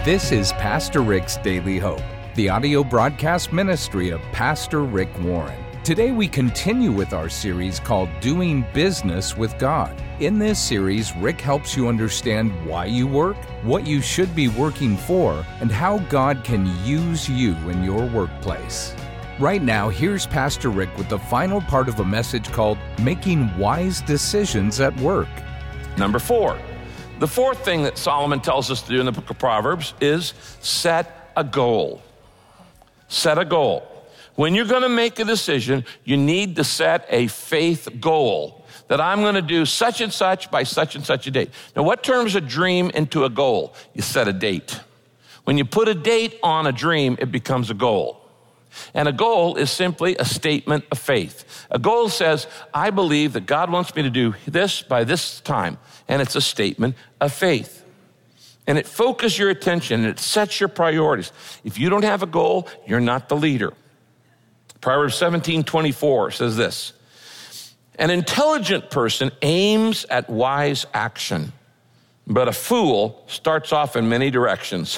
This is Pastor Rick's Daily Hope, the audio broadcast ministry of Pastor Rick Warren. Today we continue with our series called Doing Business with God. In this series, Rick helps you understand why you work, what you should be working for, and how God can use you in your workplace. Right now, here's Pastor Rick with the final part of a message called Making Wise Decisions at Work. Number 4. The fourth thing that Solomon tells us to do in the book of Proverbs is set a goal. Set a goal. When you're going to make a decision, you need to set a faith goal that I'm going to do such and such by such and such a date. Now, what turns a dream into a goal? You set a date. When you put a date on a dream, it becomes a goal. And a goal is simply a statement of faith. A goal says, I believe that God wants me to do this by this time. And it's a statement of faith. And it focuses your attention and it sets your priorities. If you don't have a goal, you're not the leader. Proverbs 17:24 says this, an intelligent person aims at wise action, but a fool starts off in many directions.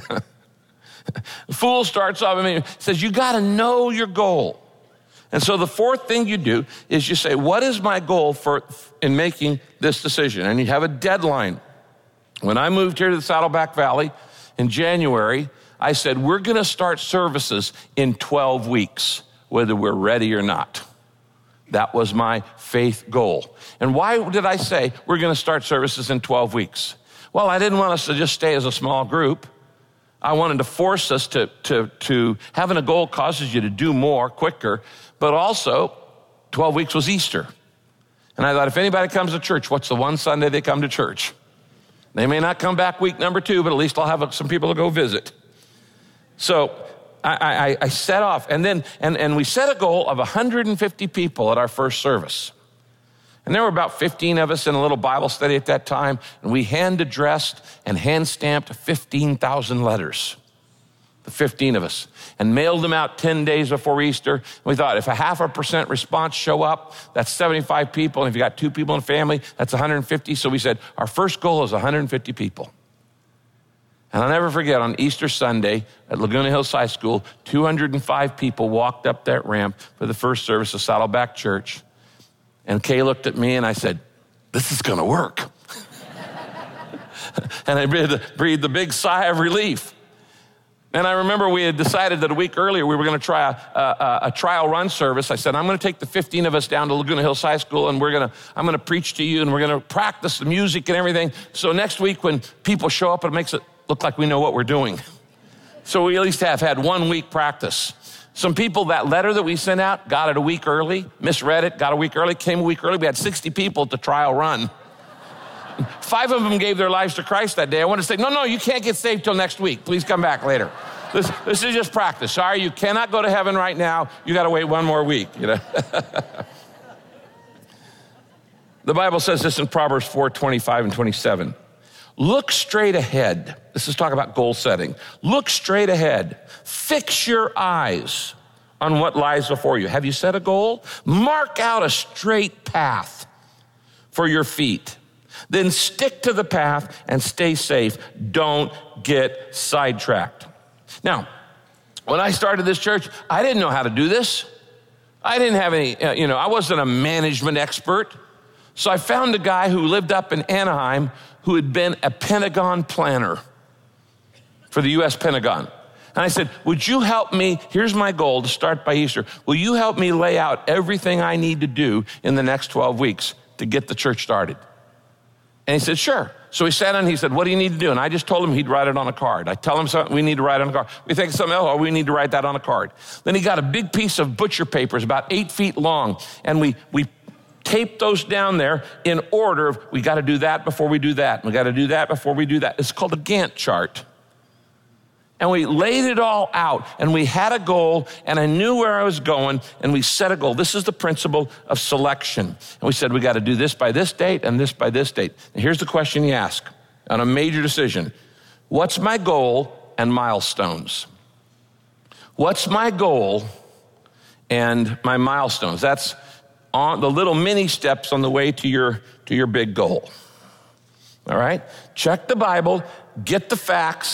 A fool starts off, says you got to know your goal. And so the fourth thing you do is you say, what is my goal in making this decision? And you have a deadline. When I moved here to the Saddleback Valley in January, I said, we're going to start services in 12 weeks, whether we're ready or not. That was my faith goal. And why did I say we're going to start services in 12 weeks? Well, I didn't want us to just stay as a small group. I wanted to force us to having a goal causes you to do more quicker, but also 12 weeks was Easter. And I thought, if anybody comes to church, what's the one Sunday they come to church? They may not come back week number 2, but at least I'll have some people to go visit. So I set off, and we set a goal of 150 people at our first service. And there were about 15 of us in a little Bible study at that time, and we hand-addressed and hand-stamped 15,000 letters, the 15 of us, and mailed them out 10 days before Easter. And we thought, if a 0.5% response show up, that's 75 people, and if you got 2 people in a family, that's 150. So we said, our first goal is 150 people. And I'll never forget, on Easter Sunday at Laguna Hills High School, 205 people walked up that ramp for the first service of Saddleback Church. And Kay looked at me and I said, this is going to work. And I breathed a big sigh of relief. And I remember we had decided that a week earlier we were going to try a trial run service. I said, I'm going to take the 15 of us down to Laguna Hills High School and I'm going to preach to you and we're going to practice the music and everything. So next week when people show up, it makes it look like we know what we're doing. So we at least have had 1 week practice. Some people, that letter that we sent out, got it a week early, misread it, got a week early, came a week early. We had 60 people at the trial run. 5 of them gave their lives to Christ that day. I want to say, no, you can't get saved till next week. Please come back later. This is just practice. Sorry, you cannot go to heaven right now. You got to wait 1 more week, The Bible says this in Proverbs 4:25 and 27. Look straight ahead. This is talking about goal setting. Look straight ahead. Fix your eyes on what lies before you. Have you set a goal? Mark out a straight path for your feet. Then stick to the path and stay safe. Don't get sidetracked. Now, when I started this church, I didn't know how to do this. I didn't have any, I wasn't a management expert. So I found a guy who lived up in Anaheim who had been a Pentagon planner for the U.S. Pentagon. And I said, would you help me? Here's my goal to start by Easter. Will you help me lay out everything I need to do in the next 12 weeks to get the church started? And he said, sure. So he sat down and he said, what do you need to do? And I just told him he'd write it on a card. I tell him something we need to write on a card. We think of something else, we need to write that on a card. Then he got a big piece of butcher papers about 8 feet long. And we taped those down there in order of, we got to do that before we do that. We got to do that before we do that. It's called a Gantt chart. And we laid it all out, and we had a goal, and I knew where I was going, and we set a goal. This is the principle of selection. And we said, we got to do this by this date and this by this date. And here's the question you ask on a major decision. What's my goal and milestones? What's my goal and my milestones? That's on the little mini steps on the way to your big goal. All right? Check the Bible, get the facts,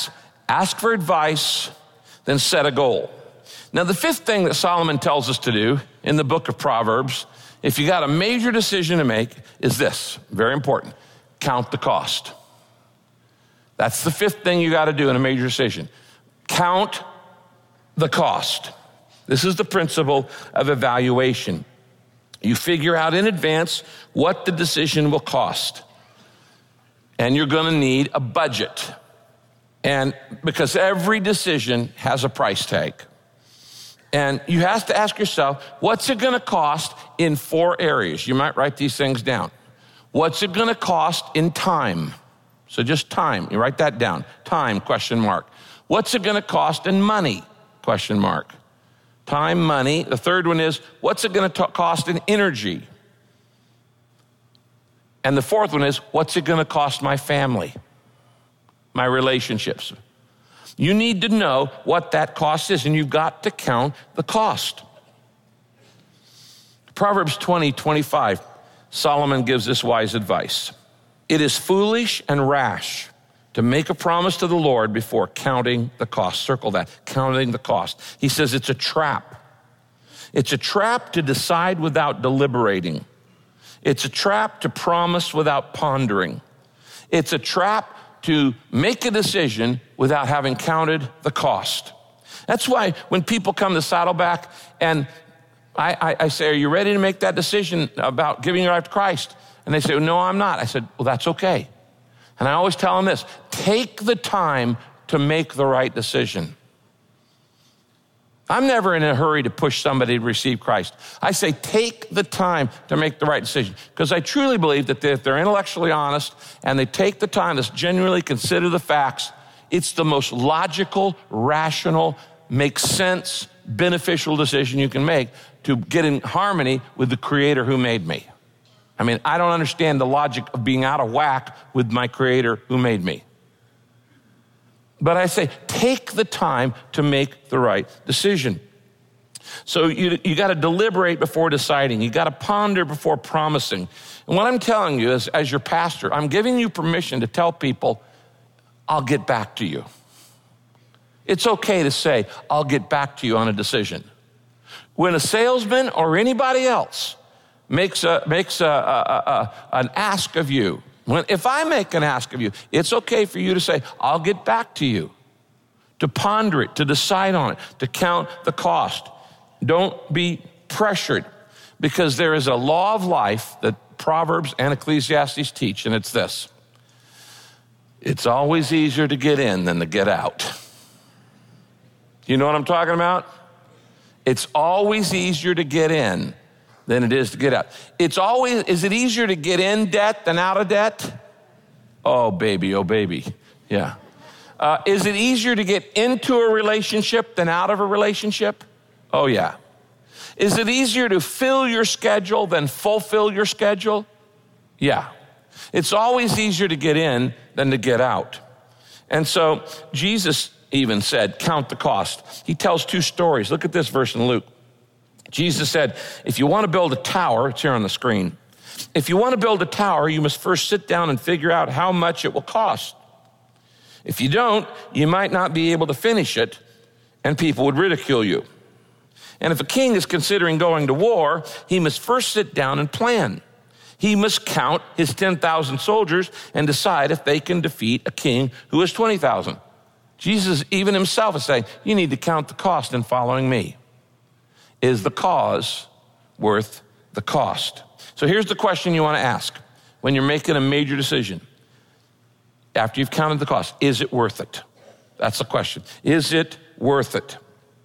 ask for advice, then set a goal. Now, the fifth thing that Solomon tells us to do in the book of Proverbs, if you got a major decision to make, is this, very important, count the cost. That's the fifth thing you got to do in a major decision. Count the cost. This is the principle of evaluation. You figure out in advance what the decision will cost. And you're going to need a budget. And because every decision has a price tag. And you have to ask yourself, what's it going to cost in 4 areas? You might write these things down. What's it going to cost in time? So just time, you write that down. Time, question mark. What's it going to cost in money? Question mark. Time, money. The third one is, what's it going to cost in energy? And the fourth one is, what's it going to cost my family, my relationships? You need to know what that cost is, and you've got to count the cost. Proverbs 20:25, Solomon gives this wise advice. It is foolish and rash to make a promise to the Lord before counting the cost. Circle that, counting the cost. He says it's a trap. It's a trap to decide without deliberating. It's a trap to promise without pondering. It's a trap to make a decision without having counted the cost. That's why when people come to Saddleback and I say, are you ready to make that decision about giving your life to Christ? And they say, no, I'm not. I said, well, that's okay. And I always tell them this, take the time to make the right decision. I'm never in a hurry to push somebody to receive Christ. I say, take the time to make the right decision. Because I truly believe that if they're intellectually honest and they take the time to genuinely consider the facts, it's the most logical, rational, makes sense, beneficial decision you can make to get in harmony with the Creator who made me. I mean, I don't understand the logic of being out of whack with my Creator who made me. But I say, take the time to make the right decision. So you got to deliberate before deciding. You got to ponder before promising. And what I'm telling you is, as your pastor, I'm giving you permission to tell people, I'll get back to you. It's okay to say, I'll get back to you on a decision. When a salesman or anybody else makes an ask of you, if I make an ask of you, it's okay for you to say, I'll get back to you, to ponder it, to decide on it, to count the cost. Don't be pressured, because there is a law of life that Proverbs and Ecclesiastes teach, and it's this. It's always easier to get in than to get out. You know what I'm talking about? It's always easier to get in than it is to get out. Is it easier to get in debt than out of debt? Oh, baby. Yeah. Is it easier to get into a relationship than out of a relationship? Oh, yeah. Is it easier to fill your schedule than fulfill your schedule? Yeah. It's always easier to get in than to get out. And so Jesus even said, count the cost. He tells 2 stories. Look at this verse in Luke. Jesus said, if you want to build a tower, it's here on the screen. If you want to build a tower, you must first sit down and figure out how much it will cost. If you don't, you might not be able to finish it, and people would ridicule you. And if a king is considering going to war, he must first sit down and plan. He must count his 10,000 soldiers and decide if they can defeat a king who has 20,000. Jesus even himself is saying, you need to count the cost in following me. Is the cause worth the cost? So here's the question you want to ask when you're making a major decision. After you've counted the cost, is it worth it? That's the question. Is it worth it?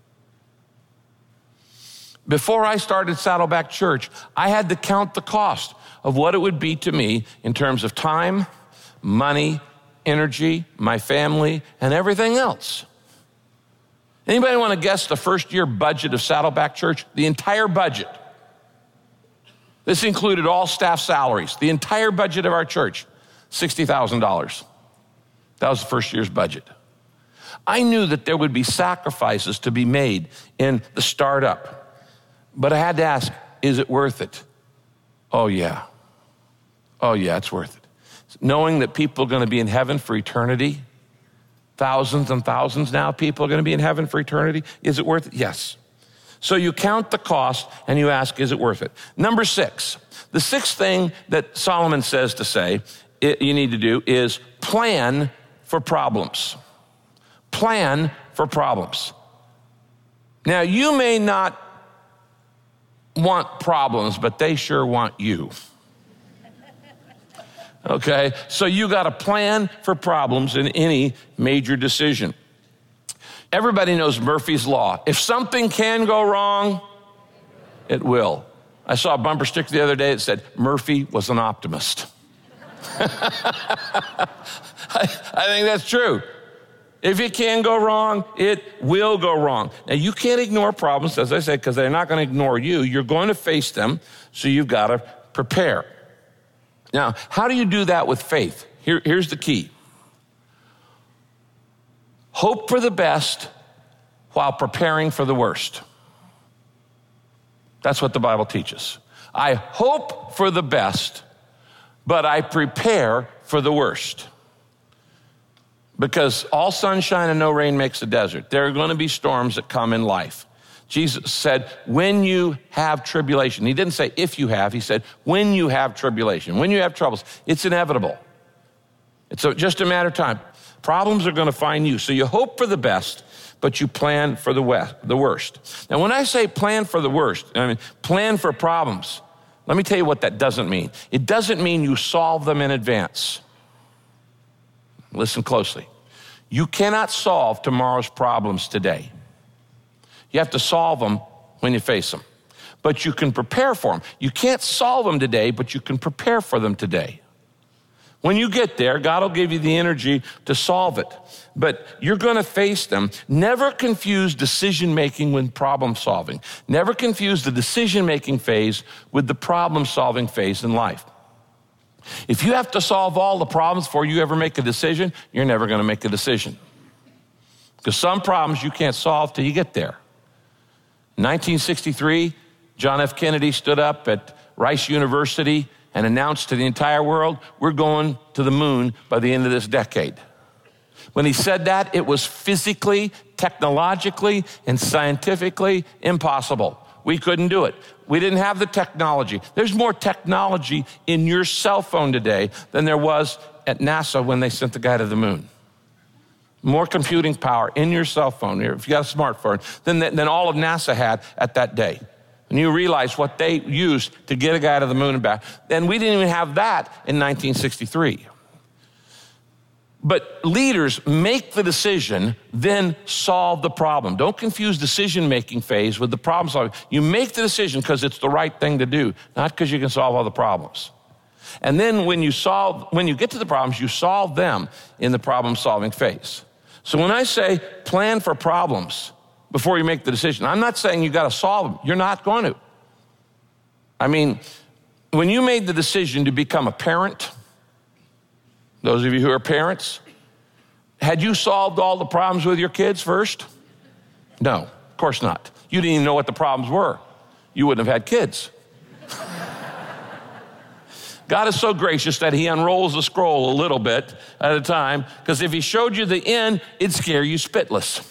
Before I started Saddleback Church, I had to count the cost of what it would be to me in terms of time, money, energy, my family, and everything else. Anybody want to guess the first year budget of Saddleback Church? The entire budget. This included all staff salaries. The entire budget of our church, $60,000. That was the first year's budget. I knew that there would be sacrifices to be made in the startup, but I had to ask, is it worth it? Oh yeah, it's worth it. Knowing that people are going to be in heaven for eternity, thousands and thousands now people are going to be in heaven for eternity. Is it worth it? Yes. So you count the cost and you ask, is it worth it? Number 6, the 6th thing that Solomon says to say you need to do is plan for problems. Plan for problems. Now, you may not want problems, but they sure want you. Okay, so you got to plan for problems in any major decision. Everybody knows Murphy's Law. If something can go wrong, it will. I saw a bumper sticker the other day that said, Murphy was an optimist. I think that's true. If it can go wrong, it will go wrong. Now, you can't ignore problems, as I said, because they're not going to ignore you. You're going to face them, so you've got to prepare. Now, how do you do that with faith? Here's the key. Hope for the best while preparing for the worst. That's what the Bible teaches. I hope for the best, but I prepare for the worst. Because all sunshine and no rain makes a desert. There are going to be storms that come in life. Jesus said, when you have tribulation. He didn't say if you have, he said, when you have tribulation, when you have troubles, it's inevitable. It's just a matter of time. Problems are going to find you. So you hope for the best, but you plan for the worst. Now, when I say plan for the worst, I mean plan for problems. Let me tell you what that doesn't mean. It doesn't mean you solve them in advance. Listen closely. You cannot solve tomorrow's problems today. You have to solve them when you face them. But you can prepare for them. You can't solve them today, but you can prepare for them today. When you get there, God will give you the energy to solve it. But you're going to face them. Never confuse decision-making with problem-solving. Never confuse the decision-making phase with the problem-solving phase in life. If you have to solve all the problems before you ever make a decision, you're never going to make a decision. Because some problems you can't solve till you get there. In 1963, John F. Kennedy stood up at Rice University and announced to the entire world, we're going to the moon by the end of this decade. When he said that, it was physically, technologically, and scientifically impossible. We couldn't do it. We didn't have the technology. There's more technology in your cell phone today than there was at NASA when they sent the guy to the moon. More computing power in your cell phone, if you got a smartphone, than all of NASA had at that day. And you realize what they used to get a guy to the moon and back. And we didn't even have that in 1963. But leaders make the decision, then solve the problem. Don't confuse decision-making phase with the problem solving. You make the decision because it's the right thing to do, not because you can solve all the problems. And then when you get to the problems, you solve them in the problem-solving phase. So when I say plan for problems before you make the decision, I'm not saying you got to solve them. You're not going to. I mean, when you made the decision to become a parent, those of you who are parents, had you solved all the problems with your kids first? No, of course not. You didn't even know what the problems were. You wouldn't have had kids. God is so gracious that he unrolls the scroll a little bit at a time, because if he showed you the end, it'd scare you spitless.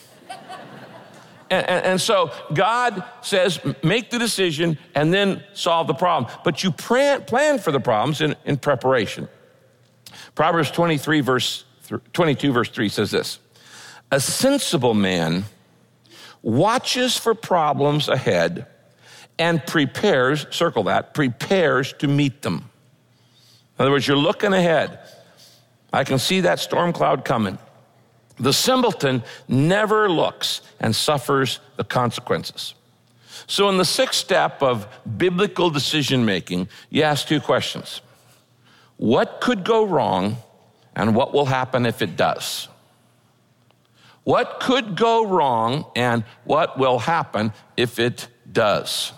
And so God says, make the decision and then solve the problem. But you plan for the problems in preparation. Proverbs 22, verse 3 says this: a sensible man watches for problems ahead and prepares, circle that, prepares to meet them. In other words, you're looking ahead. I can see that storm cloud coming. The simpleton never looks and suffers the consequences. So in the 6th step of biblical decision-making, you ask 2 questions. What could go wrong, and what will happen if it does? What could go wrong, and what will happen if it does?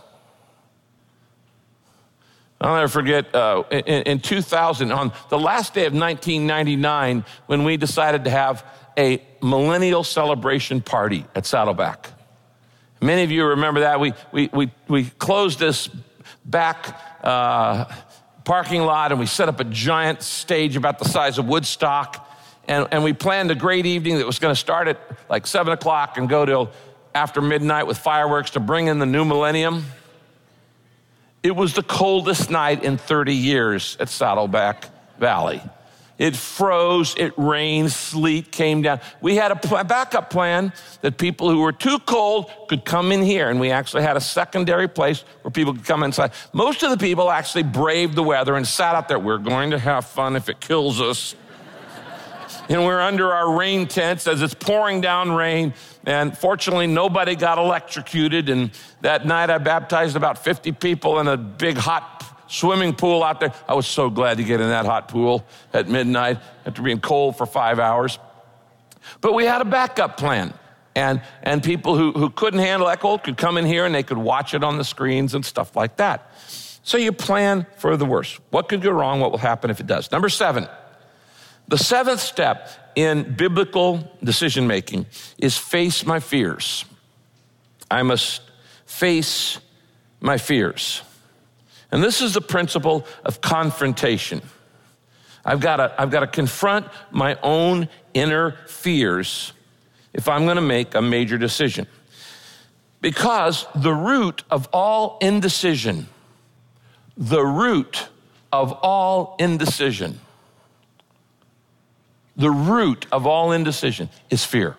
I'll never forget in 2000, on the last day of 1999, when we decided to have a millennial celebration party at Saddleback. Many of you remember that. We closed this back parking lot and we set up a giant stage about the size of Woodstock. and we planned a great evening that was going to start at like 7 o'clock and go till after midnight with fireworks to bring in the new millennium. It was the coldest night in 30 years at Saddleback Valley. It froze, it rained, sleet came down. We had a backup plan that people who were too cold could come in here, and we actually had a secondary place where people could come inside. Most of the people actually braved the weather and sat out there. We're going to have fun if it kills us. And we're under our rain tents as it's pouring down rain. And fortunately, nobody got electrocuted. And that night, I baptized about 50 people in a big hot swimming pool out there. I was so glad to get in that hot pool at midnight after being cold for 5 hours. But we had a backup plan. And people who couldn't handle that cold could come in here and they could watch it on the screens and stuff like that. So you plan for the worst. What could go wrong? What will happen if it does? Number 7. The 7th step in biblical decision making is face my fears. I must face my fears. And this is the principle of confrontation. I've got to confront my own inner fears if I'm going to make a major decision. Because the root of all indecision is fear.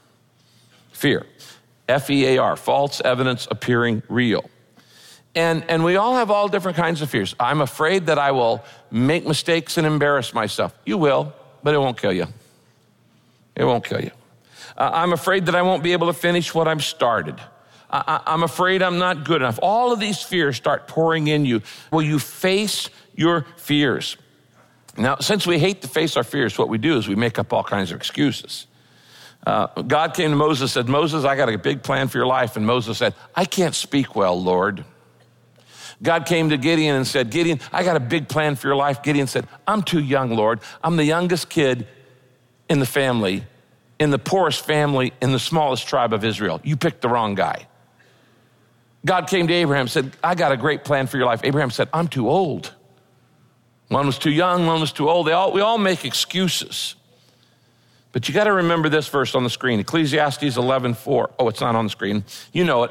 Fear. F-E-A-R, false evidence appearing real. And we all have all different kinds of fears. I'm afraid that I will make mistakes and embarrass myself. You will, but it won't kill you. It won't kill you. I'm afraid that I won't be able to finish what I've started. I'm afraid I'm not good enough. All of these fears start pouring in you. Will you face your fears? Now, since we hate to face our fears, what we do is we make up all kinds of excuses. God came to Moses and said, Moses, I got a big plan for your life. And Moses said, I can't speak well, Lord. God came to Gideon and said, Gideon, I got a big plan for your life. Gideon said, I'm too young, Lord. I'm the youngest kid in the family, in the poorest family, in the smallest tribe of Israel. You picked the wrong guy. God came to Abraham and said, I got a great plan for your life. Abraham said, I'm too old. One was too young, one was too old. We all make excuses. But you got to remember this verse on the screen, Ecclesiastes 11:4. Oh, it's not on the screen. You know it.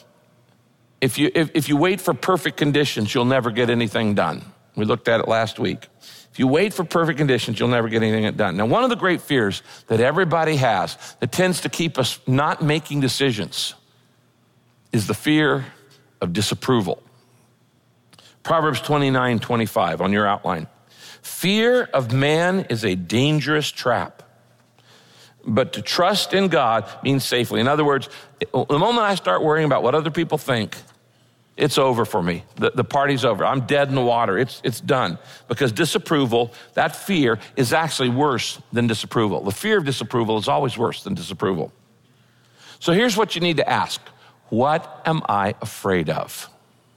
If you wait for perfect conditions, you'll never get anything done. We looked at it last week. If you wait for perfect conditions, you'll never get anything done. Now, one of the great fears that everybody has that tends to keep us not making decisions is the fear of disapproval. Proverbs 29:25 on your outline. Fear of man is a dangerous trap, but to trust in God means safely. In other words, the moment I start worrying about what other people think, it's over for me. The party's over. I'm dead in the water. It's done. Because disapproval, that fear, is actually worse than disapproval. The fear of disapproval is always worse than disapproval. So here's what you need to ask. What am I afraid of?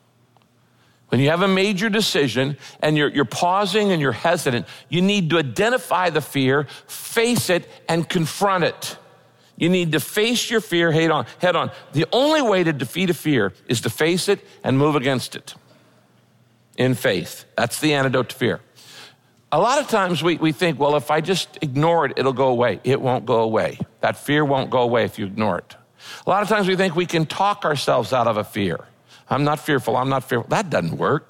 When you have a major decision and you're pausing and you're hesitant, you need to identify the fear, face it, and confront it. You need to face your fear head on. The only way to defeat a fear is to face it and move against it in faith. That's the antidote to fear. A lot of times we think, well, if I just ignore it, it'll go away. It won't go away. That fear won't go away if you ignore it. A lot of times we think we can talk ourselves out of a fear. I'm not fearful. I'm not fearful. That doesn't work.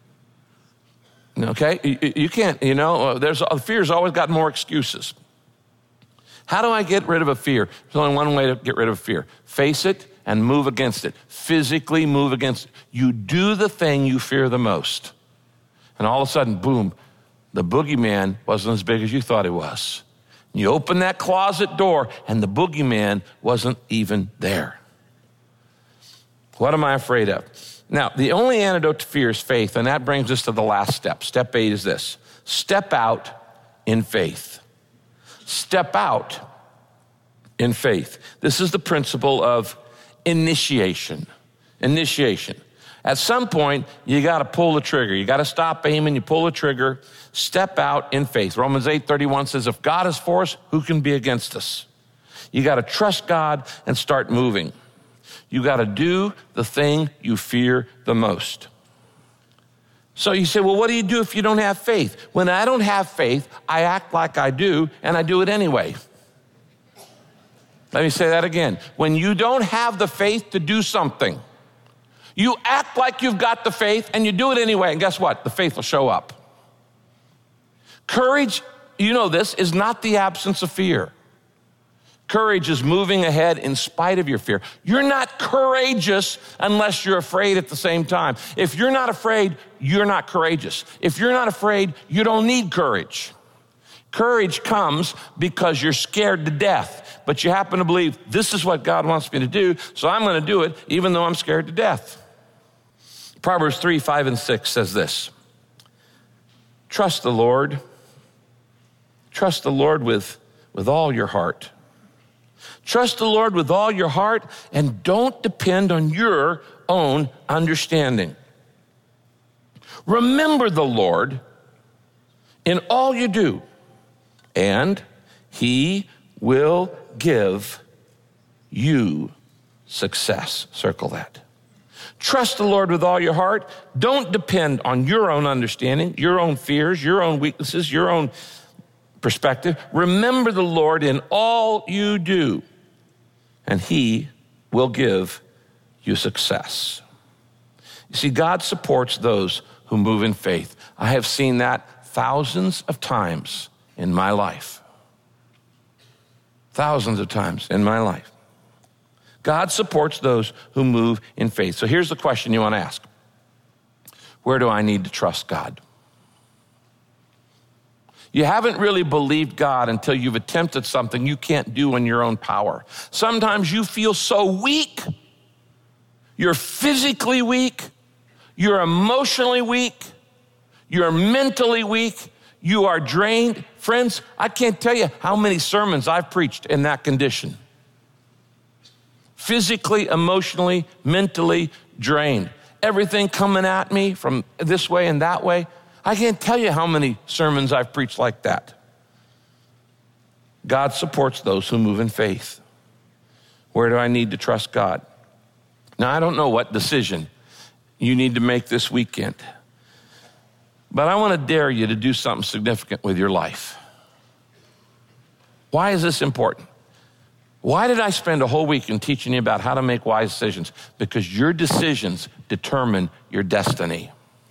Okay? You can't, fear's always got more excuses. How do I get rid of a fear? There's only one way to get rid of fear. Face it and move against it. Physically move against it. You do the thing you fear the most. And all of a sudden, boom, the boogeyman wasn't as big as you thought it was. You open that closet door and the boogeyman wasn't even there. What am I afraid of? Now, the only antidote to fear is faith, and that brings us to the last step. Step 8 is this. Step out in faith. Step out in faith. This is the principle of initiation. Initiation. At some point, you got to pull the trigger. You got to stop aiming, you pull the trigger. Step out in faith. Romans 8:31 says, if God is for us, who can be against us? You got to trust God and start moving. You got to do the thing you fear the most. So you say, well, what do you do if you don't have faith? When I don't have faith, I act like I do, and I do it anyway. Let me say that again. When you don't have the faith to do something, you act like you've got the faith, and you do it anyway, and guess what? The faith will show up. Courage, you know this, is not the absence of fear. Courage is moving ahead in spite of your fear. You're not courageous unless you're afraid at the same time. If you're not afraid, you're not courageous. If you're not afraid, you don't need courage. Courage comes because you're scared to death, but you happen to believe this is what God wants me to do, so I'm going to do it even though I'm scared to death. Proverbs 3, 5, and 6 says this: trust the Lord. Trust the Lord with all your heart. Trust the Lord with all your heart and don't depend on your own understanding. Remember the Lord in all you do, and He will give you success. Circle that. Trust the Lord with all your heart. Don't depend on your own understanding, your own fears, your own weaknesses, your own perspective. Remember the Lord in all you do, and He will give you success. You see, God supports those who move in faith. I have seen that thousands of times in my life. Thousands of times in my life. God supports those who move in faith. So here's the question you want to ask: where do I need to trust God? You haven't really believed God until you've attempted something you can't do in your own power. Sometimes you feel so weak. You're physically weak. You're emotionally weak. You're mentally weak. You are drained. Friends, I can't tell you how many sermons I've preached in that condition. Physically, emotionally, mentally drained. Everything coming at me from this way and that way. I can't tell you how many sermons I've preached like that. God supports those who move in faith. Where do I need to trust God? Now, I don't know what decision you need to make this weekend, but I want to dare you to do something significant with your life. Why is this important? Why did I spend a whole weekend teaching you about how to make wise decisions? Because your decisions determine your destiny.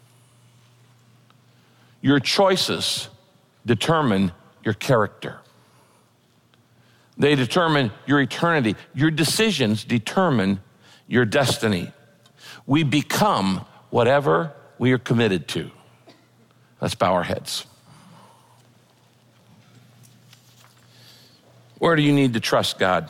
Your choices determine your character. They determine your eternity. Your decisions determine your destiny. We become whatever we are committed to. Let's bow our heads. Where do you need to trust God?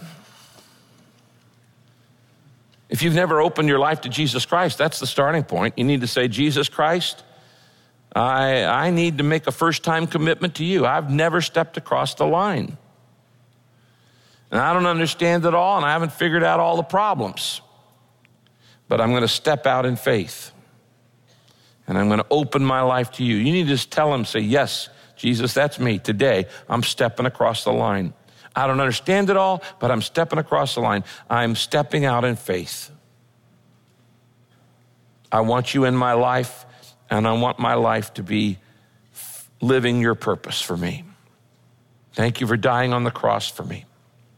If you've never opened your life to Jesus Christ, that's the starting point. You need to say, Jesus Christ, I need to make a first-time commitment to you. I've never stepped across the line. And I don't understand it all, and I haven't figured out all the problems. But I'm going to step out in faith. And I'm going to open my life to you. You need to just tell him, say, yes, Jesus, that's me. Today, I'm stepping across the line. I don't understand it all, but I'm stepping across the line. I'm stepping out in faith. I want you in my life, and I want my life to be living your purpose for me. Thank you for dying on the cross for me.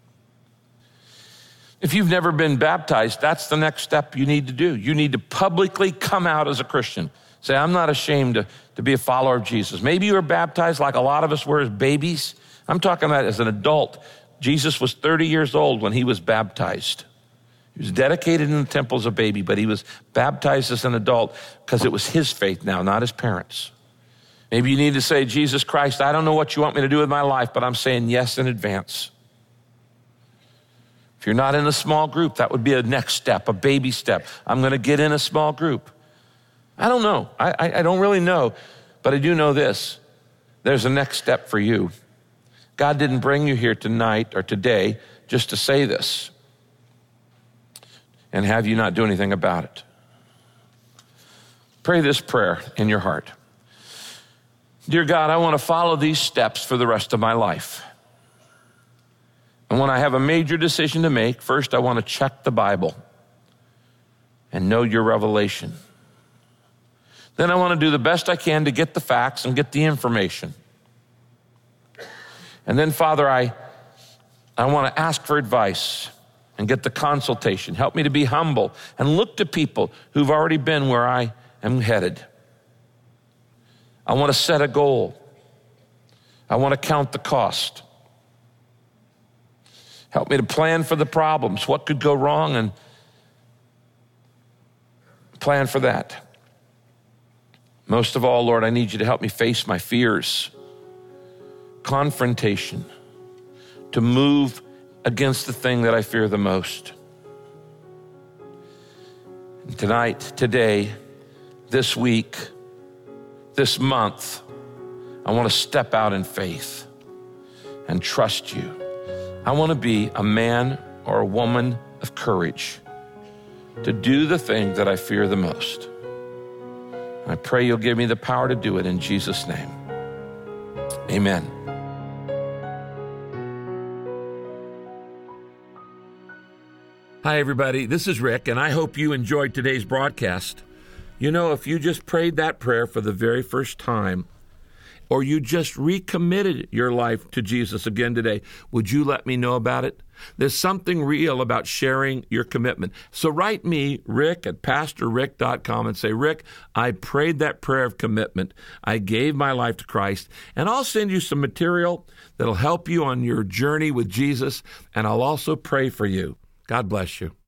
If you've never been baptized, that's the next step you need to do. You need to publicly come out as a Christian. Say, I'm not ashamed to be a follower of Jesus. Maybe you were baptized like a lot of us were as babies. I'm talking about as an adult. Jesus was 30 years old when he was baptized. He was dedicated in the temple as a baby, but he was baptized as an adult because it was his faith now, not his parents. Maybe you need to say, Jesus Christ, I don't know what you want me to do with my life, but I'm saying yes in advance. If you're not in a small group, that would be a next step, a baby step. I'm going to get in a small group. I don't know. I don't really know, but I do know this. There's a next step for you. God didn't bring you here tonight or today just to say this and have you not do anything about it. Pray this prayer in your heart. Dear God, I want to follow these steps for the rest of my life. And when I have a major decision to make, first I want to check the Bible and know your revelation. Then I want to do the best I can to get the facts and get the information. And then, Father, I want to ask for advice and get the consultation. Help me to be humble and look to people who've already been where I am headed. I want to set a goal. I want to count the cost. Help me to plan for the problems, what could go wrong, and plan for that. Most of all, Lord, I need you to help me face my fears, confrontation, to move against the thing that I fear the most. And tonight, today, this week, this month, I want to step out in faith and trust you. I want to be a man or a woman of courage to do the thing that I fear the most. And I pray you'll give me the power to do it in Jesus' name. Amen. Hi, everybody. This is Rick, and I hope you enjoyed today's broadcast. You know, if you just prayed that prayer for the very first time, or you just recommitted your life to Jesus again today, would you let me know about it? There's something real about sharing your commitment. So write me, Rick, at PastorRick.com and say, Rick, I prayed that prayer of commitment. I gave my life to Christ, and I'll send you some material that'll help you on your journey with Jesus, and I'll also pray for you. God bless you.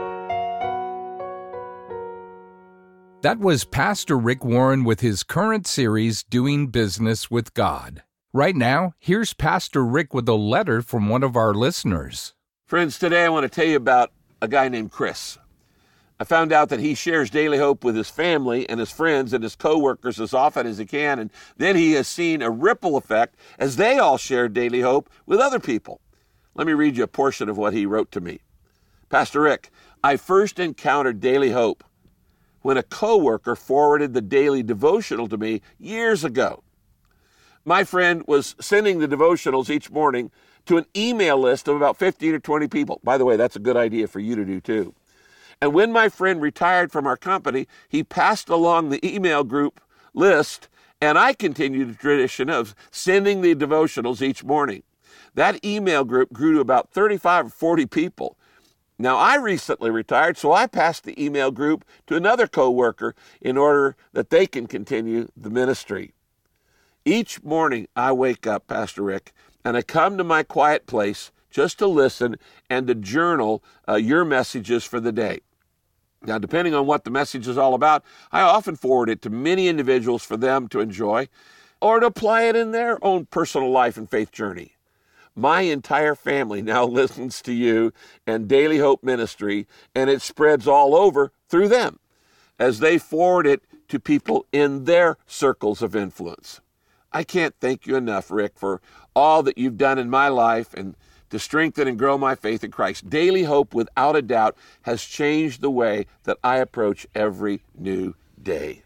That was Pastor Rick Warren with his current series, Doing Business with God. Right now, here's Pastor Rick with a letter from one of our listeners. Friends, today I want to tell you about a guy named Chris. I found out that he shares Daily Hope with his family and his friends and his coworkers as often as he can, and then he has seen a ripple effect as they all share Daily Hope with other people. Let me read you a portion of what he wrote to me. Pastor Rick, I first encountered Daily Hope when a coworker forwarded the daily devotional to me years ago. My friend was sending the devotionals each morning to an email list of about 15 or 20 people. By the way, that's a good idea for you to do too. And when my friend retired from our company, he passed along the email group list, and I continued the tradition of sending the devotionals each morning. That email group grew to about 35 or 40 people. Now, I recently retired, so I passed the email group to another coworker in order that they can continue the ministry. Each morning I wake up, Pastor Rick, and I come to my quiet place just to listen and to journal your messages for the day. Now, depending on what the message is all about, I often forward it to many individuals for them to enjoy or to apply it in their own personal life and faith journey. My entire family now listens to you and Daily Hope Ministry, and it spreads all over through them as they forward it to people in their circles of influence. I can't thank you enough, Rick, for all that you've done in my life and to strengthen and grow my faith in Christ. Daily Hope, without a doubt, has changed the way that I approach every new day.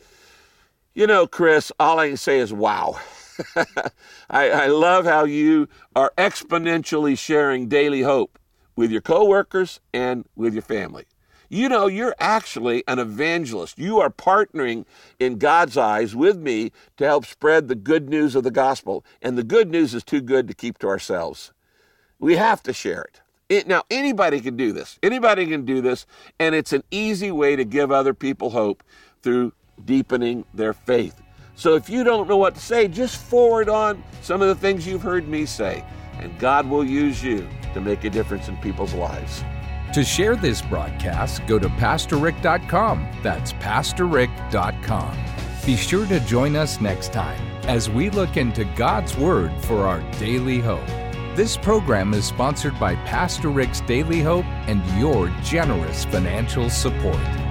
You know, Chris, all I can say is wow. I love how you are exponentially sharing Daily Hope with your coworkers and with your family. You know, you're actually an evangelist. You are partnering in God's eyes with me to help spread the good news of the gospel. And the good news is too good to keep to ourselves. We have to share it. Now, anybody can do this. Anybody can do this, and it's an easy way to give other people hope through deepening their faith. So if you don't know what to say, just forward on some of the things you've heard me say, and God will use you to make a difference in people's lives. To share this broadcast, go to PastorRick.com. That's PastorRick.com. Be sure to join us next time as we look into God's Word for our daily hope. This program is sponsored by Pastor Rick's Daily Hope and your generous financial support.